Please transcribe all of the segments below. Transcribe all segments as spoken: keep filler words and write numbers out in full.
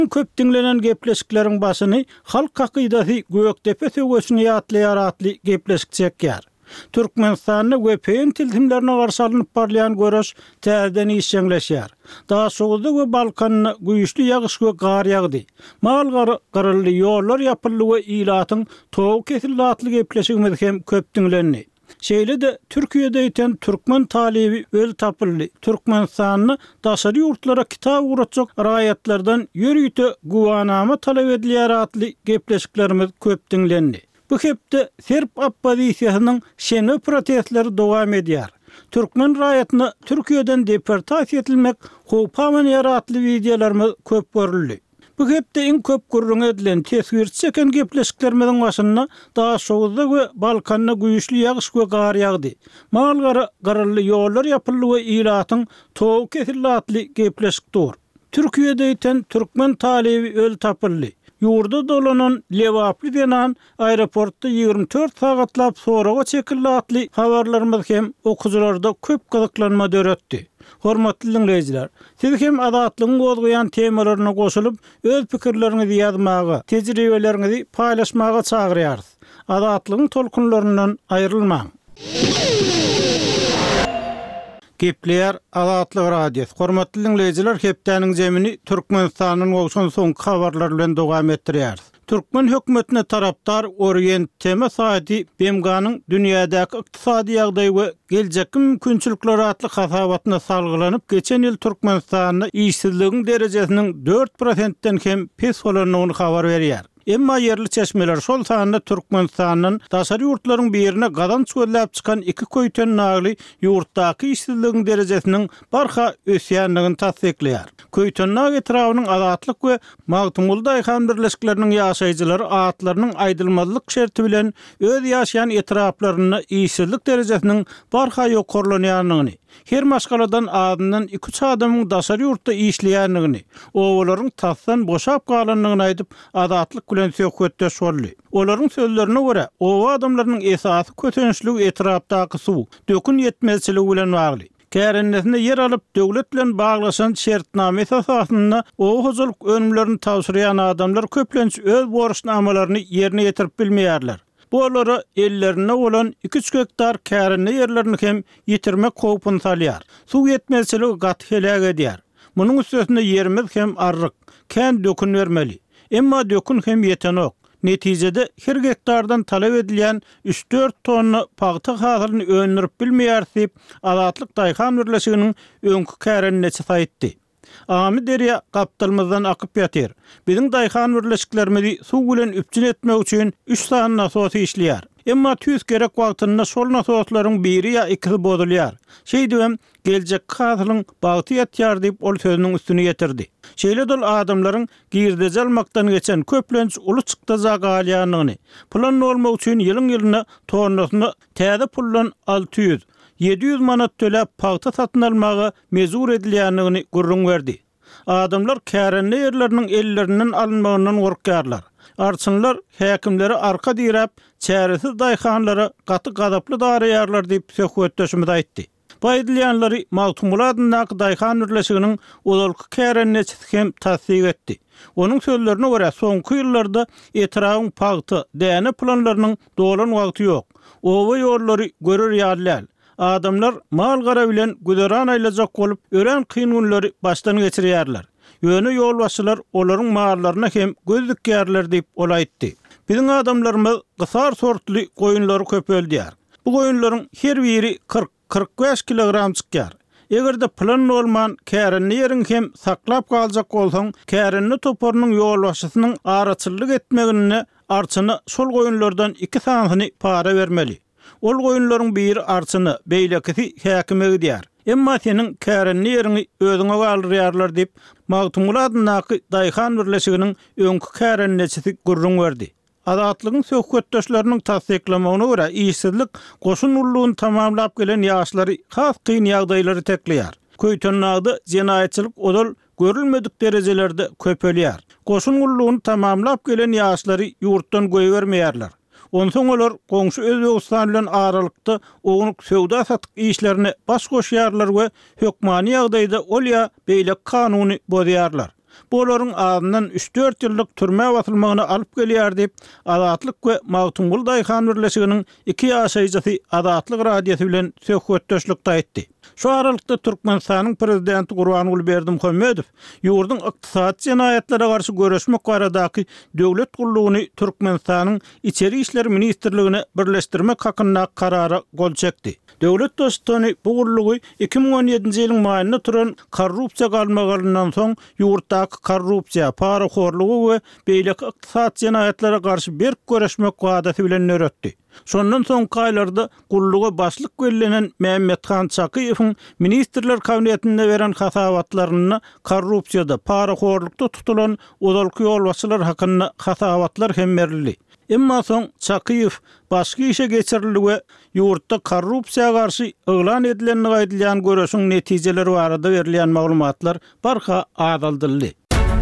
Köp dinlenen gepleşiklerin başyny halk hakydasy Göktepe söwesini ýatlaýar atly gepleşik çekýär. Türkmenistanyň wepen tiltimlerine garşy alynıp barlayan görüş täzeden işleňleşýär. Daha soňda we Balkanyň güýçli ýagyş we gar ýagdy. Mal garylly ýollar ýapyldy we ilatyň tow kesildi atly gepleşigimiz hem köp dinlenýär. Şeýle de Türkiýede ýeten türkmen talibi öl tapyldy. Türkmenistanyň daşary ýurtlara kitap uratjak raýatlardan ýörüýte guwanama talap edilýär atly gepleşiklerimiz köp dinlendi. Bu hepde Serb oppozisiýasynyň şene protestleri dowam edýär. Türkmen raýatyna Türkiýeden deportasiýa edilmek howpaman ýaratly wideolarymyz köp görüldi. Bu hepde iň köp gurrun edilen tesir çeken gepleşiklerimiň başyna daha soňda we Balkanyň güýçli ýagyş we gar ýagdy. Mal garylly ýollar ýapyldy we ilatyň tow kesildi atly gepleşikdir. Türkiýede ýeten türkmen talibi öl tapyldy. Ýurda dolanan Lewaply denen aeroportda ýygrimi dört sagatlap soraga çekildi atly habarlarymyz hem okuwçylarda köp gyzyklanma döretdi. Hormatly dinleýijiler, siz hem adatlygyň gozgaýan temalaryna goşulyp öz pikirleriňizi ýazmaga, tejribeleriňizi paýlaşmaga çagyrýarys. Adatlygyň tolkunlaryndan aýrylmaň. Gepleýär Adatlyk radiosu. Hormatly dinleýijiler, hepdeniň jemini Türkmenistanyň ogşan soňky habarlar bilen dowam etdirýär. Türkmen hökümetine taraptar Orient tema saati B M G'nyň dünýädäki ykdysady ýagdaý we geljek mümkinçilikleri atly hasabatyna salgylanyp geçen ýyl Türkmenistanyň işsizligiň derejesiniň dört prosentden hem pes bolanyny habar berýär. Emma yerli çeşmeler şol sanda Türkmenistanyň daşary ýurtlaryň birine gadan çölläp çykan iki köýten nagly ýurtdaky işsizligiň derejesiniň barha ösýänligini tasdikleýär. Köýten nag etrawynyň adatlyk we magtymul daýhan birleşikleriniň ýaşaýjylary atlarynyň aýdylmazlyk şerti bilen öz ýaşaýan etraplaryny işsizlik derejesiniň barha ýokurlanýanyny, her maşgaladan adından iki üç adamyň daşary ýurtda işleýänligini, owalaryň tasdan boşap galanlygyny aýdyp adatlyk bilen söhbetdeş boldy. Olaryň sözlerine görä, owa adamlarynyň esasy kötençligi etrapdaky suw, dökün ýetmezçiligi bilen bagly. Kärennesinde yer alyp döwlet bilen baglaşan şertname esasyna o huzurluk önümlerini tawsyryan adamlar köplenç öz borçnamalaryny ýerine ýetirip bilmeýärler. Bu olara ellerine olan iki üç hektar kärenli yerlerini hem yitirmek howpun salýar. Suw ýetmezçiligi gat helak edýär. Munyň üstesinde yerimiz hem arryk, kän dökün bermeli. Emma dökün hem ýetenok. Netijede her hektardan talep edilýän üç dört tonna paýta hasylyny öňürip bilmeýär diýip Adatlyk daýhan birleşiginiň öňkü kärenneçi saýtdy. Amy derýa gapdalmazdan akyp ýatyr. Biziň daýhan birleşiklerimizi suw bilen üpçün etmek üçin üç sany nasosy işleýär. Emma tüýs gerek wagtynda şol nasoslaryň biri ýa ikisi bozulýar. Şeýdibem geljek hasylyň bagty ýetýär diýip ol sözüniň üstüne ýetirdi. Şeýle dol adamlaryň girdejal maktan geçen köplenç uly çykda zagalýanyny, plan bolmak üçin ýylyň ýylyna tornasyny täze pullan alty ýüz ýedi ýüz manat töläp paýta satyn almagy mezur edilýänligini gurrun berdi. Adamlar kärenli ýerleriniň ellerinden alınmagyndan gorkýarlar. Arçynlar häkimleri arka diýrep, çäresiz daýhanlara gaty gadaply daraýarlar diýip söhbetdeşimiz aýtdy. Baýdylýanlary Magtymul adyndaky daýhan birleşiginiň uzalky kärenneçisi hem tasdik etdi. Onuň sözlerine görä soňky ýyllarda etrawyň paýty, däne planlarynyň dolan wagty ýok. Owa ýollary görür ýalylar. Adamlar mal gara bilen güderan aýlajak bolup, ören kyn günleri başdan geçirýärler. Ýöne ýol başçylar olaryň mallaryna hem göz dikýärler diýip olaýtdy. Biziň adamlarymyz gysar sortly goýunlary köpeldiýär. Bu goýunlaryň her biri kırk kırk beş kilogram çykýar. Egerde plan bolman kärenli ýeriň hem saklap galjak bolsaň, kärenli toparynyň ýol başçysynyň araçylyk etmegine arçyny şol goýunlardan iki sanyny para bermeli. Ol goýunlaryň biri arçyny, beýlekisi häkime gidýär. Emma senin kärenli ýerini özüňe galdyrýarlar diýip Magtymul adyndaky daýhan birleşiginiň öňkü kärenneçisi gurrun berdi. Adatlygyň söhbetdeşleriniň tasdiklamagyna görä işsizlik goşun ullugyny tamamlap gelen ýaşlary has kyn ýagdaýlary tekleýär. Köýtennagda jenaýetçilik odal görülmedik derejelerde köpelýär. Goşun ullugyny tamamlap gelen ýaşlary ýurtdan goýbermeýärler. Onsoň olar goňşy Özbegistan bilen aralykda oňuň söwda satyk işlerini baş goşýarlar we hökmany ýagdaýda olýa beýlek kanuny bozýarlar. Bolaryň adynyň üç dört ýyllyk türme watylmagyny alyp gelýär diýip Azatlyk we Mawtumgul Daýhan birleşiginiň iki ýaşaýjysy Azatlyk radiosu bilen söhbetdeşlikde aýtdy. Şu aralykda Türkmenistanyň prezidenti Gurbanuly Berdimuhammedow ýurdun ykdysady jenaýatlary garşy görüşmek baradaky döwlet gullugyny Türkmenistanyň içeri işler ministrligine birleşdirmek hakynda karara gol çekdi. Döwlet dostany bu gullugy iki ming on ýedinji ýylyň maýynda turan korrupsiýa galmagaryndan soň ýurtdaky korrupsiýa, paraxorlugy we beýleki ykdysady jenaýatlary garşy bir görüşmek wagty bilen nöretdi. Şondan soň gaýlarda gulluga başlyk berlenen Mehmethan Çakyýewiň ministrler kabinetinde beren hasawatlaryny korrupsiýada, paraxorlukda tutulan odalky ýolbaşçylar hakynda hasawatlar hem berildi. Emma soň Çakyýew başga işe geçirildi we ýurtda korrupsiýa garşy elan edilen gaýdylýan görüşiň netijeleri barada berilýän maglumatlar barha adaldyldy.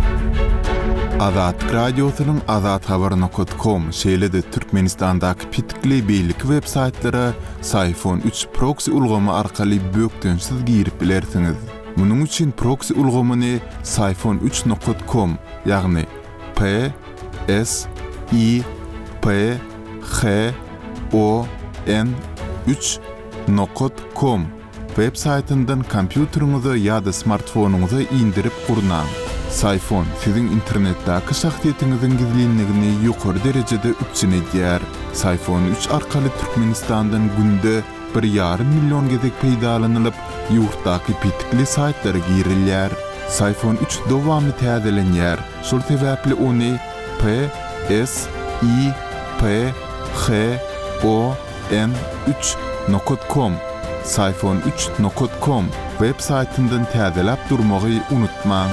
Azat radiosynyň azat habar nokta com şeýlede Türkmenistandaky pitikli beýlik web saytlary Sayfon üç proxy ulgamy arkaly bökdönsiz girip bilersiňiz. Munyň üçin proxy ulgamyny sayfon üç nokta com ýagny P S I P H O N üç nokta com web saytyndan kompýuteriňize ýa-da smartfonuňyza indirip gurnaň. Sayfon sizin internetdäki şahsiýetiňiziň gizlinligini ýokary derejede üçin edýär. Sayfon üç arkaly Türkmenistandan günde bir ýarym million gezek peýdalanylyp, ýurtdaky pitikli saytlary girilýär. Sayfon üç dowamly täzelenýär. Şol sebäpli ony P S I P H O N üç nokta com sayfon üç nokta com web saytyndan täzelep durmagy unutmaň.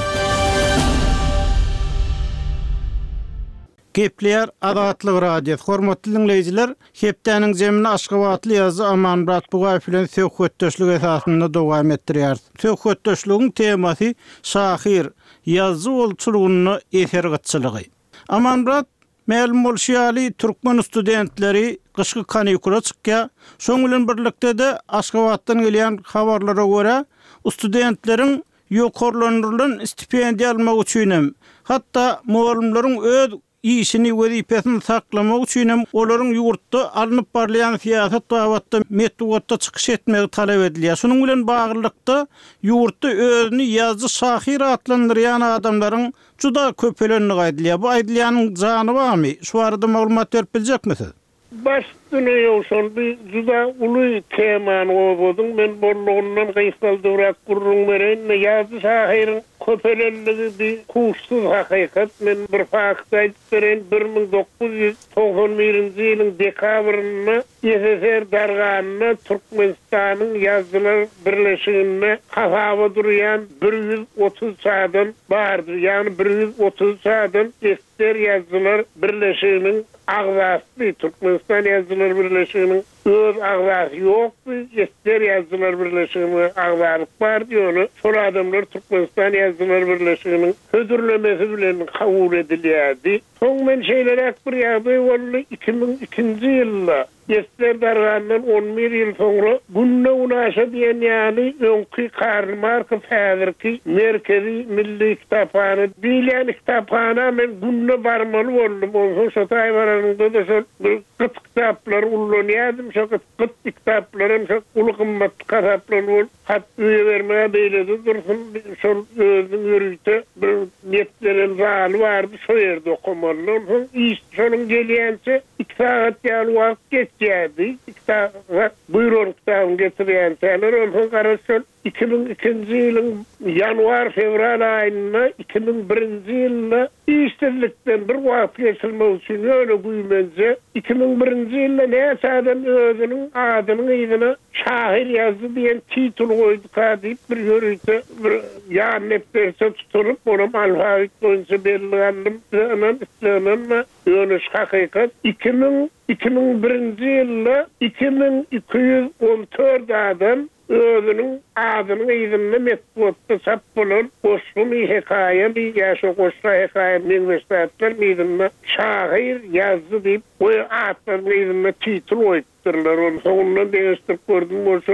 Gepler Azatlyk radiosu hormatly dinleýijiler, hepdeniň jemini Aşgabatly ýazy Amanmurat Bugaýew bilen söhbetdeşlik esasynda dowam etdirýär. Söhbetdeşligiň temasy şahir ýazy bolçulugyny esergatçylygy. Amanmurat Ma'lum bolşýaly türkmen studentleri gyşky kanikula çykýar. Şoň bilen birlikde de Aşgabatdan gelýän habarlara görä studentleriň ýokarlandyrılan stipendiýa almak üçin hatda muallimleriň öz işini wezipesini saklamak üçin olaryň ýurtda alınıp barlayan siýasat wagtda metodda çykyş etmegi talep edilýär. Şonuň bilen baglykda ýurtda özüni ýazy şahir atlandyrýan adamlaryň juda köpelenini gaýdylýar. Bu aýdylýanyň jany barmy? Şu arada maglumat berip biljekmisiz? Başdyny ýoşul bir juda uly temany obodun. Men bollugundan gaýsaldyrak gurrun beren ýazy şahyryň köpelenligi bir kuşsuz hakykat. Men bir fakt aýdyp beren bir ming dokuz ýüz togson birinji ýylyň dekabryna S S R darganyna Türkmenistanyň ýazgylar birleşigine hasawa durýan bir yüz otuz sadan bardy. Ýani bir yüz otuz sadan S S R ýazgylar birleşiginiň agzasy Türkmenistan ýazgylar birleşiginiň öz agzasy ýokdy. S S R ýazgylar birleşiginiň agzalyk bar diýýär. Şol adamlar Türkmenistan ýazgylar birleşiginiň hödürlemesi bilen kabul edilýärdi. Soň men şeýlerek bir ýagdaý boldy iki ming ikinji ýylda S S R darganynyň on bir ýyl soňra Gunna Unaşa diýen ýaly öňki Karl Marx häzirki Merkezi Milli Kitapxana diýlen kitapxana men Gunna barmaly boldum. Oňa şo taýbaranyňda da şol gyt kitaplar ullanýardym. Şo gyt kitaplarym şo uly gymmat kitaplar bol. Hat bermä beýledi dursun. Şol özüň ýürüýte bir netleren zaly bardy. Şo ýerde okumaly. Iş şonuň gelýänçe iki saat ýaly wagt geçýärdi. iki saat buýrukdan getirýän täler onu garaşyl iki ming ikinji ýylyň ýanwar fevral aýyna iki ming birinji ýylda iştirlikden bir wagt geçirmek üçin öyle güýmenje iki ming birinji ýylda näçe adam özüniň adyny ýygyna şahir ýazdy diýen titul goýdy diýip bir ýörüýte bir ýa nepderse tuturup onu alfabet boýunça berilýändim. Anan islemem öňüş hakykat iki ming birinji ýylda iki ming iki ýüz on dört adam özünün adyny ýygyna metodda çap bolan goşgun hekaýe bir ýaşa goşra hekaýe üniversitetler ýygyna şahir ýazdy diýip o atlaryň ýygyna titul goýdyrlar. Onu soňundan deňişdirip gördüm. Oşo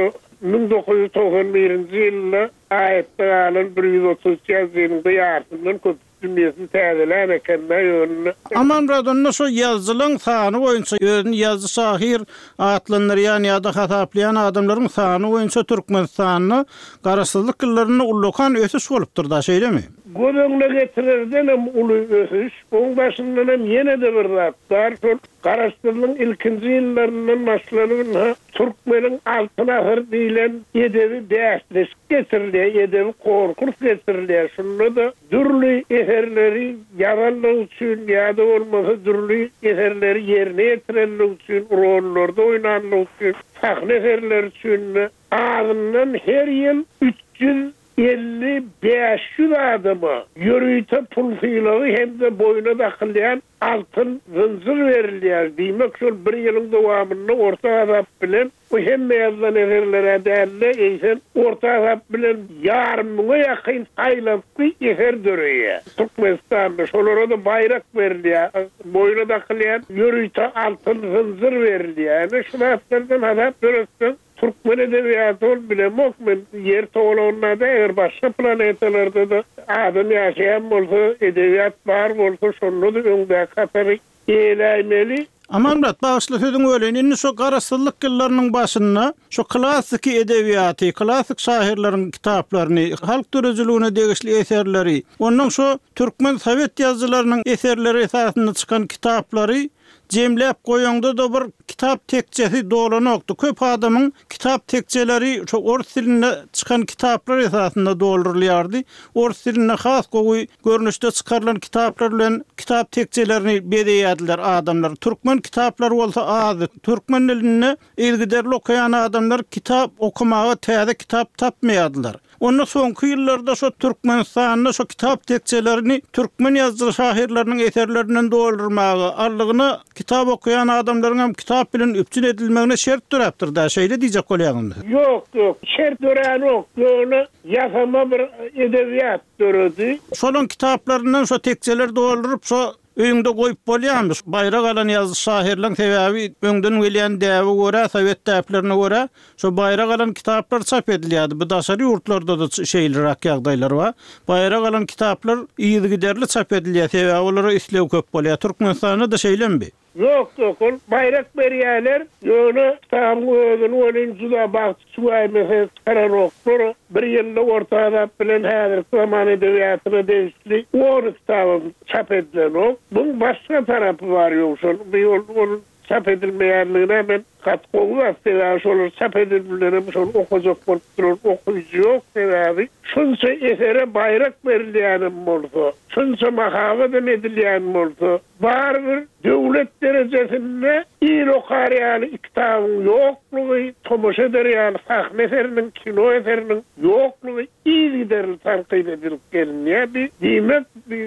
bin dokuz yüz toksan birinji ýylda aýetde galan bir yüz otuz ýazylyň ýartyndan köp dünyasını täzeler ekende ýönüne. Aman radonda şo yazılan sany boýunça özüni yazı şahir atlanlar ýani ýa-da hataplayan adamlaryň sany boýunça Türkmenistanyny garaşsyzlyk gyllaryny ullukan ösüş bolupdyr da şeýlemi? Gödöňle getirirden hem uly ösüş, oň başyndan hem ýene de bir zatlar, şol garaşsyzlygyň ilkinji ýyllaryndan başlanyp Türkmeniň altyn ahir diýilen edebi däşleş getirilýär, edebi korkunç getirilýär. Şunda da dürli eserleri ýazanlyk üçin ýa-da bolmasa dürli eserleri ýerine ýetirenlik üçin, rollarda oýnanlyk üçin, sahne eserleri üçin ağzından her ýyl üç yüz elli beş yüz adama yürüyte pul filağı hem de boyuna dakılayan altın zıncır verilýär. Diýmek şol bir ýylyň dowamynda orta azap bilen o hem meyazlan eserlere dälle eýsen orta azap bilen ýarmyňa ýakyn aýlapy eser döreýär. Türkmenistanda şolara da bayrak berilýär. Boyuna dakılayan yürüyte altın zıncır verilýär. Şulardan azap döreýär. Türkmen edebiýaty ol bilemok men yer toğlanada eger başga planetalarda da adam ýaşaýan bolsa, edebiýat bar bolsa şonu da öňde katary eýleýmeli. Aman murat, bağışla sözün öyle. Inni şu garaşsyzlyk gyllarynyň başyna şu klasik edebiýaty, klasik şairleriň kitaplarını, halk dörejiliğine degişli eserleri, ondan şu Türkmen Sovet ýazgylarynyň eserleri esasında çykan kitaplary jemläp goýanda da bir kitap tekçesi dolanokdy. Köp adamyň kitap tekçeleri şu orus diline çykan kitaplar esasında doldurulýardy. Orus diline has gowy görnüşde çykarylan kitaplar bilen kitap tekçelerini bedeýärdiler adamlar. Türkmen kitaplar bolsa az. Türkmen diline ilgiderli okuyan adamlar kitap okumaga täze kitap tapmaýardylar. Ondan soňky ýyllarda şu Türkmenistanyň şu kitap tekçelerini Türkmen ýazgy şairleriniň eserlerinden doldurmagy, arlygyny kitap okuyan adamlaryň hem kitap bilen üpçün edilmegine şert durapdyr da şeýle diýjek bolýarmy? Yok yok, şert duran yok. Ýöne ýasama bir edebiýat döredi. Şolun kitaplarından şu tekçeler doldurup şu öňde goýup bolýarmy? Bayrak alan ýazgy şairleriň sebäbi öňden gelýän däwe görä, Sowet däplerine görä, şu bayrak alan kitaplar çap edilýärdi. Bu daşary ýurtlarda da şeýlerak ýagdaýlar bar. Bayrak alan kitaplar iýdi giderli çap edilýär, sebäbi olara islew köp bolýar. Türkmenistanda da şeýlenbi? Yok yok, bayrak berýärler, ýöne tam özüni oyuncuda baktı, suay mesela karanoklar, bir ýylda orta azap bilen häzir zaman edebiýatyna degişli oru kitabym çap edilen ok. Bunun başka tarapy bar ýoksa, bu çap edilmeýänligine men kat goýup sebäbi şol çap edilmeýän şol okujak bolup duran okuyucu ýok sebäbi şunça esere bayrak berilýän bolsa, şunça mahabat edilýän bolsa, barbyr döwlet derejesinde il okarýan kitabın ýoklugy, tomoşa ederýän sahne eseriniň, kino eseriniň ýoklugy iýderli tanqid edilip gelinýär. Diýmek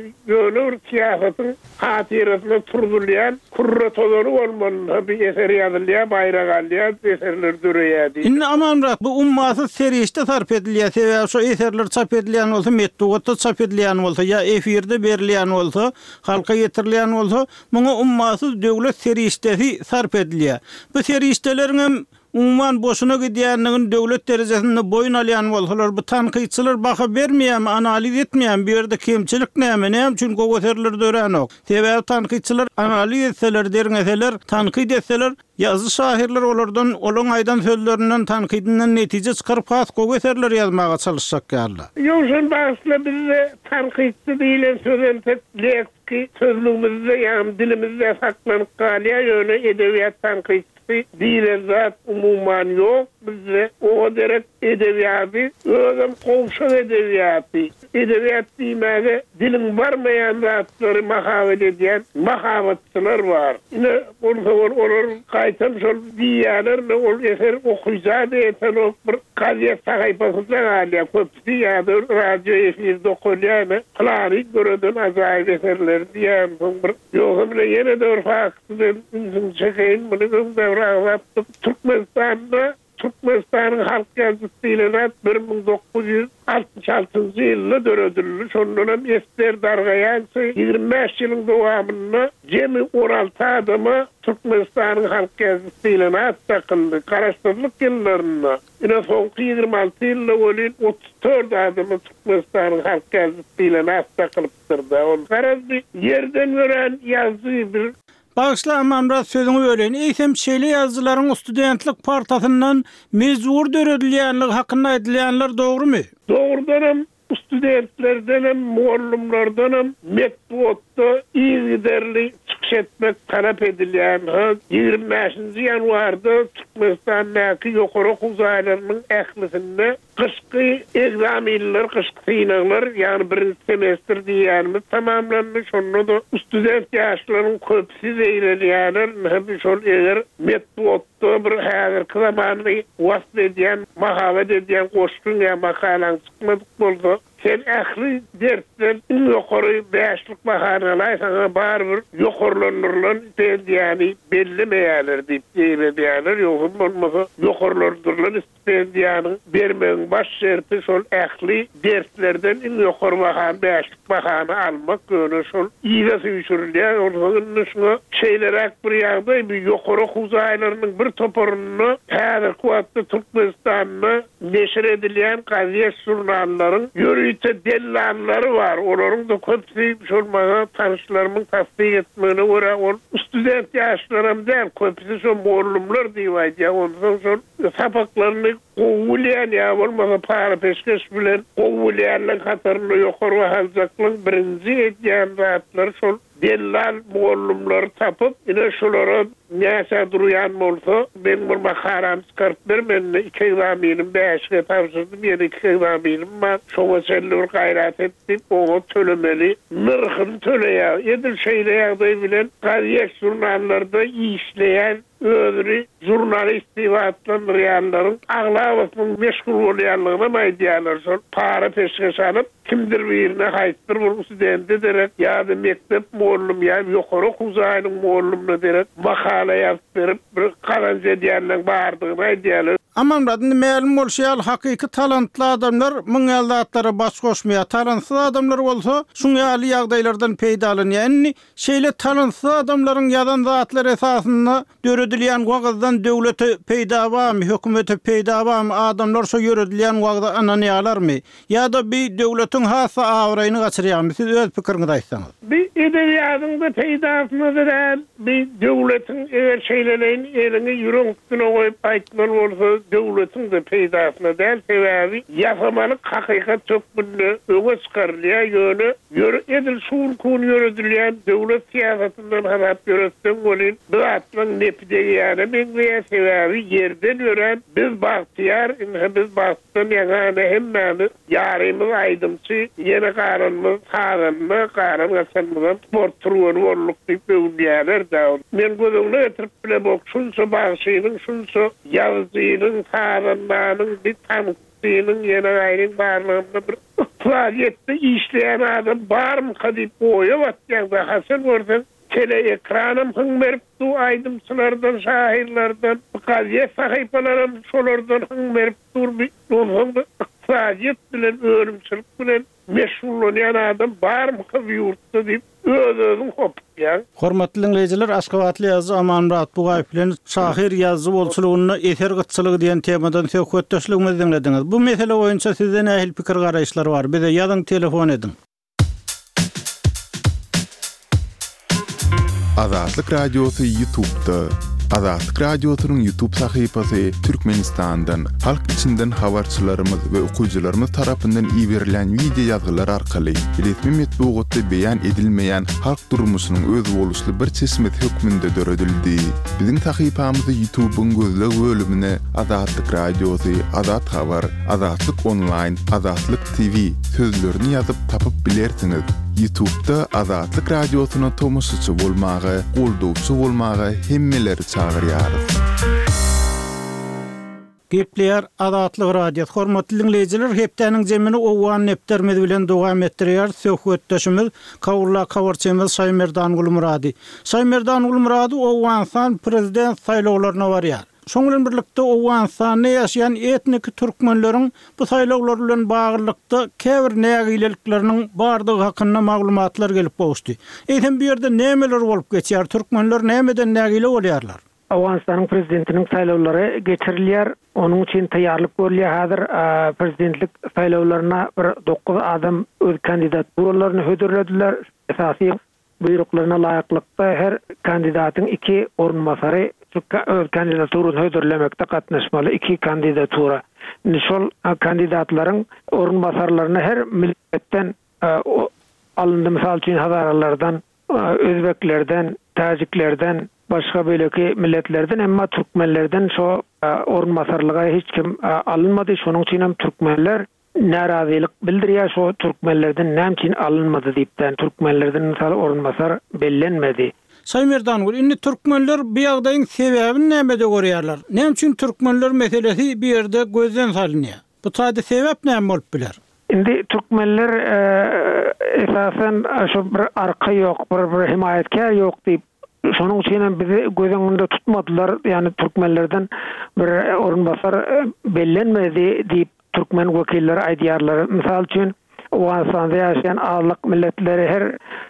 ýöne siýasatyň hatirasyna turdurýan kurratolary bolmaly bir eser ýazylýar, bayrak alýar, eserler döreýärdi. Inni amanrat bu ummaty serişde sarp edilýär, sebäbi şu eserler çap edilýän bolsa, metdugatda çap edilýän bolsa, ýa efirde berilýän bolsa, halka ýetirilýän bolsa, muňa ummaty döwlet serişdesi sarp edilýär. Bu serişdeleriň hem umman boşuna gidýänligini döwlet derejesinde boyun alýan bolsalar, bu tanqidçiler baha bermeýär, analiz etmeýär, bu ýerde kemçilik näme, näme üçin goýerler dörenok. Sebäbi tanqidçiler analiz etseler, derňeseler, tanqid etseler, ýazgy şairler olardan, olaň aýdan sözlerinden, tanqidinden netije çykaryp has goýerler ýazmaga çalışjaklar. Ýoşun başla bizde tanqidçi diýilen sözler lekki sözlüğümizde, ýa-ni dilimizde saklanyp galýar, ýöne edebiýat tanqidçi diýilen zat umuman ýok. Bizde o derek edebiýaty, özüm gowşan edebiýaty. Edebiýat diýmäge dilim barmaýan zatlary mahabat edýän mahabatçylar bar. Ine bolsa olar gaýtan şol diýýärler, ol eser okuyjady eten bir gaziýet sahypasynda galýar, köpsi ýa-da radio efirde okulýar, klary göreden ajaýyp eserler diýen bir ýogum bilen ýene de bir faktdan çekeýin, muny da Türkmenistanda Türkmenistan'ın halk yazısı diýilen bir ming dokuz yüz altmış altyncı ýylda döredildi. Şondan hem Ester Dargayansı ýygrimi beş ýylyň dowamynda jemi on alty adama Türkmenistan'ın halk yazısı diýilen ad takyldy. Garaşdyrlyk ýyllarynda ine soňky ýygrimi alty ýylda bolýan otuz dört adama Türkmenistan'ın halk yazısı diýilen ad takylypdyrdy. Ol garazdy ýerden gören ýazy bir Bağışla Amamrat sözüňi ören. Eýsem şeýle ýazgylaryň studentlik partasyndan mezur döredilýänligi hakynda aýdylýanlar dogrymy? Dogrudan studentlerden hem muallimlerden hem metbuatda iyi giderli çıkış etmek talep edilen ýygrimi beşinji ýanwarda Türkmenistan'daki ýokary okuw zaýlarynyň ählisinde kışky egzaminler, kışky synaglar, ýani birinji semestr diýýänimiz tamamlanmış. Onda da student ýaşlaryň köpsi eýlenýärler. Hem şol eger metbuatda bir häzirki zamany wasf edýän, mahawet edýän goşgun ýa makalaň çykmadyk bolsa, sen ähli dersden ýokary beşlik bahanalar sana barbyr ýokarlanyrlan ýani bellemeýärler diýip diýerler. Ýogum bolmasa ýokarlandyrlan stipendiýanyň bermegiň baş şerti şol ähli derslerden ýokary bahan beşlik bahana almak göne şol ýyga süýşürilýär. Orada şuna şeýlerek bir ýagdaý bir ýokary okuw zaýlarynyň bir toparyny häzir kuwatda Türkmenistan'da neşir edilýän gaziýet jurnallaryň ýörüýte dellanlary bar. Olaryň da köpsi şolmaga tanışlarymyň tasdik etmegine görä ol student ýaşlarym däl köpsi şol muallimler diýip ondan şol sapaklaryny gowulýan ýa bolmasa para peşkeş bilen gowulýanlyk hataryny ýokary haljaklyk birinji edýän zatlar şol dellan muallimler tapyp ine şolara näse durýan bolsa ben bir makaram çykarp bermende iki egzaminim beşe tapşyrdym ýene iki egzaminim bar. Şoňa çellir gaýrat etdim oňa tölemeli nyrhyn töleýär. Edil şeýle ýagdaý bilen gaziýet jurnallarda işleýän öwri jurnalist diýipatlanýarlaryň aglawasynyň meşgul bolýanlygyna maýdýarlar. Şol para peşkeş alyp kimdir birine haýtdyr bu studenti derek ýa-da mektep muallim ýa ýokary okuw zaýlarynyň muallimine derek makala ýazyp berip bir galanjy edýänler bardygyny aýdýarlar. Amamrat ma'lum bolşýar hakyky talantly adamlar müň ýazatlara baş goşmaýar. Talantly adamlar bolsa şuňa ýaly ýagdaýlardan peýdalanýar. Indi şeýle talantly adamlaryň ýazan zatlary esasynda döredilýän wagtdan döwlete peýda barmy, hökümete peýda barmy, adamlar şo ýöredilýän wagtda ananýarlarmy? Ýa-da bir döwletiň hasa awraýyny gaçyrýarmy? Siz öz pikiriňizi aýtsaňyz. Bir edebiýatyňda peýdasyna bilen bir döwletiň eger şeýlelerin elini ýüregiňe goýup aýtmaly bolsa döwletiň de peýdasyna däl sebäbi ýasamalyk hakykat tökmünde öňe çykarylýar ýöne ýöre edil şuur kun ýöredilýän döwlet siýasatyndan harap ýöretden bolýan bu atlaň nepidegýäne meňe sebäbi ýerden gören biz bagtyar biz bagtdan ýagana hemmäni ýarymyz aýdymçy ýene garanmyz haranmy garan gasanmyz portruany bolluk diýip öwdýärler da men gözüňe getirip bile bok şunça bagşynyň şunça ýazynyň haranmanyň bir tanıtynyň ýene gaýryn barlygynda bir faýetde işleýän adam barmy diýip goýup atýar hasan görsen tele ekranım hıngmeripdu aydımçılardan, şahirlerden, gaziye sahipalarım şolardan hıngmeripdur bir onhanda iqtisadiyet bilen, örümçilik bilen meşgullanyan adam bar mı kız yurtta deyip öz-özün hopyan. Hormatly dinleyijiler, Aşgabatly ýazgy Amamrat Bugaýew bilen şahir ýazgy bolçulugyny eser gytçylygy diýen temadan söhbetdeşligimizi dinlediňiz. Bu mesele boýunça sizden ähli pikir garaýşlar bar. Bize ýazyň, telefon edin. Azatlyk Radiosu YouTube'da. Azatlyk Radiosu'nun YouTube sahypasy Türkmenistan'dan, halk içinden habarçylarymyz we okuyjylarymyz tarapyndan iýerilen video ýazgylar arkaly resmi metbuatda beýan edilmeýän halk durmuşynyň öz boluşly bir çeşmet hökmünde döredildi. Biziň sahypamyzy YouTube'un gözleg bölümine Azatlyk Radiosu, Azat Habar, Azatlyk Online, Azatlyk T V sözlerini ýazyp tapyp bilersiňiz. YouTube'da Azatlyk Radiosu'na tomoşçy bolmagy, goldowçy bolmagy hemmeleri çağırýarys. Gepleýär Azatlyk Radio. Hormatly dinleyijiler, hepdeniň jemini owan nepdermedi bilen dowam etdirýär. Söhbetdeşimiz Kawurla Kawarçymyz Saýmerdan Gulmurady. Saýmerdan Gulmurady owansan prezident saýlawlaryna barýar. Şoň bilen birlikde Owganistanda ýaşaýan etnik türkmenleriň bu saýlawlar bilen baglanykda käbir nägilelikleriniň bardygy hakynda maglumatlar gelip bolşdy. Eýsem bu ýerde nämeler bolup geçýär? Türkmenler nämeden nägile bolýarlar? Awganistanyň prezidentiniň saýlawlary geçirilýär. Onuň üçin taýýarlyk görülýär. Häzir prezidentlik saýlawlaryna bir dokuz adam öz kandidaturalarını hödürlediler. Esasy buyruklaryna laýyklykda her kandidatyň iki ornbasary öz kandidaturyny hödürlemekde gatnaşmaly. iki kandidatura. Şol kandidatlaryň ornbasarlaryny her milletten alındy. Mysal üçin hazaralardan, özbeklerden, tajiklerden, başga belki milletlerden emma türkmenlerden şo ornbasarlyga hiç kim alınmady. Şonuň üçin hem türkmenler narazylyk bildirýär. Şo türkmenlerden näme üçin alınmady diýipden türkmenlerden mysal ornbasar bellenmedi. Saýmerdan gol, indi türkmenler bu ýagdaýyň sebäbini nämede görýärler? Näme üçin türkmenler meselesi bir ýerde gözden salynýar? Bu taýda sebäp näme bolup biler? Indi türkmenler esasen şo bir arka ýok, bir, bir himayetkär ýok diýip şonuň üçin bizi göz öňünde tutmadylar. Ýani türkmenlerden bir ornbasar bellenmedi diýip türkmen wekilleri aýdýarlar. Mysal üçin Owganistanda ýaşaýan azlyk milletleri her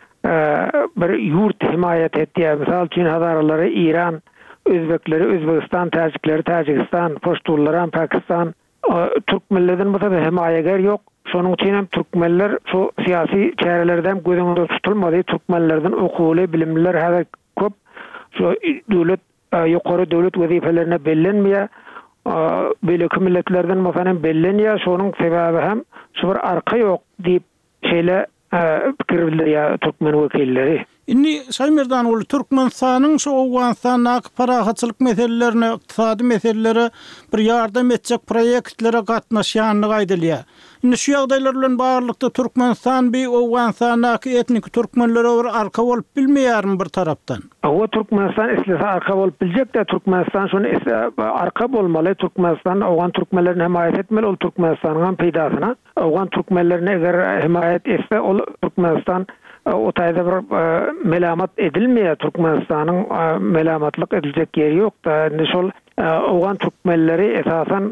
bir yurt himayet etdiýär. Mysal üçin hazaralary İran, özbekleri, Özbekistan, Tajikleri, Tajikistan, Poştullar, Pakistan, türkmenlerden bu tabi himayeger ýok. Şonuň üçin hem türkmenler şu siyasi çärelerden göz öňünde tutulmady. Türkmenlerden okuwly, bilimliler häzir köp. Şu döwlet ýokary döwlet wezipelerine bellenmeýär. Belki milletlerden masalan bellenýär. Şonuň sebäbi hem şu bir arka ýok diýip şeýle pikir bildirýär türkmen wekilleri. Indi Saýmerdan ol Türkmenistanyň şu Owganistanyň parahatçylyk meselelerine, ykdysady meselelere bir ýardam etjek proýektlere gatnaşýanlygy aýdylýar. Indi şu ýagdaýlar bilen barlykda Türkmenistan bir Owganistanyň etnik türkmenlere bir arka bolup bilmeýärmi bir tarapdan? O Türkmenistan eslese arka bolup biljek-de Türkmenistan şonu arka bolmaly. Türkmenistan Owgan türkmenlerini himayet etmeli ol Türkmenistanyň peýdasyna. Owgan türkmenlerini eger himayet etse ol Türkmenistan o taýda bir melamat edilmeýär. Türkmenistanyň melamatlyk ediljek ýeri ýok da. Indi şol Owgan türkmenleri esasen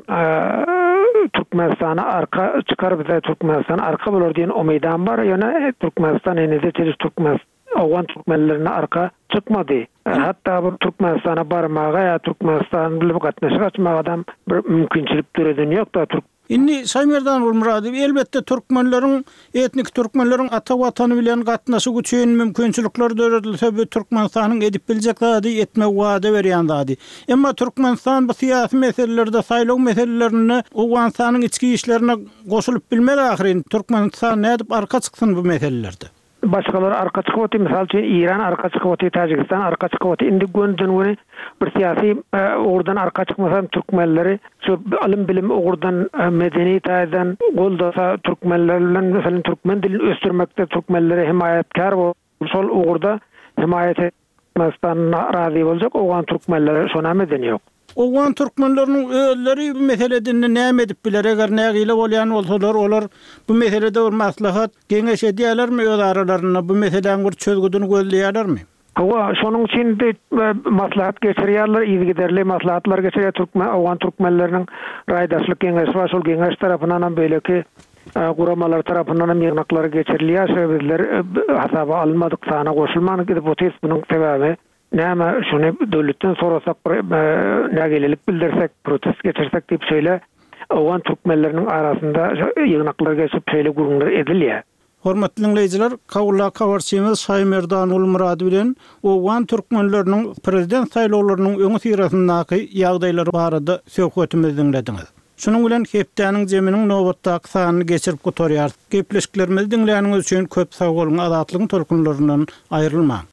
Türkmenistana arka çıkar bize Türkmenistan arka bolar diýen umydam bar. Ýöne Türkmenistan enede çeliş Türkmenistan Owgan türkmenlerine arka çıkmady. Hatta bu Türkmenistana barmaga ya Türkmenistan bilen gatnaşyk açmak adam bir mümkinçilik göreden ýok da. Indi Saýmerdan Ulmuradow elbetde türkmenleriň, etnik türkmenleriň ata watany bilen gatnaşyk üçin mümkinçilikler döredilse bu Türkmenistanyň edip biljek zady etmek wada berýän zady. Emma Türkmenistan bu syýasy meselelerde, saýlaw meselelerini Owganistanyň içki işlerine goşulyp bilmeli ahyry. Türkmenistan nädip arka çyksyn bu meselelerde? Başgalar arka çykyp, misal üçin İran arka çykyp, Tajikistan arka çykyp, indi göndün wene bir siyasi ordan arka çykmasam türkmenleri şu alim bilim ordan medeni taýdan goldasa türkmenler bilen mesela türkmen dilini östürmekde türkmenlere himayetkar bol. Şol orada himayet etmekden razy boljak Owgan türkmenleri şona medeni ýok. Owgan türkmenleriniň özleri bu meseleden näme edip biler? Eger nägile bolýan bolsalar, olar bu meselede bir maslahat geňeş edýärlermi öz aralaryna? Bu meseleň bir çözgüdüni gözleýärlermi? Hawa şonuň üçin de maslahat geçirýärler, ýygyderli maslahatlar geçirýär türkmen Owgan türkmenleriniň raýdaşlyk geňeş we şol geňeş tarapyndan beýleki guramalar tarapyndan ýygnaklary geçirilýär. Sebäpler hasaba almadyk sana goşulmany gidip otis bunyň sebäbi näme şunu döwletden sorasak nägelelik bildirsek, protest geçirsek diýip söýle Owgan türkmenleriniň arasynda ýygnaklar geçip söýle gurulmalar edilýär. Hormatly dinleyijiler, Kawla Kawarçymyz Saýmerdan Ulmuradow bilen Owgan türkmenleriniň prezident saýlawlarynyň öňe syrasyndaky ýagdaýlary barada söhbetimizi dinlediňiz. Şunun bilen Hepdeniň jeminiň nowatdaky sanyny geçirip gotarýar. Gepleşiklerimizi dinleýäniňiz üçin köp sag bolun, azatlygyň tolkunlaryndan aýrylmaň.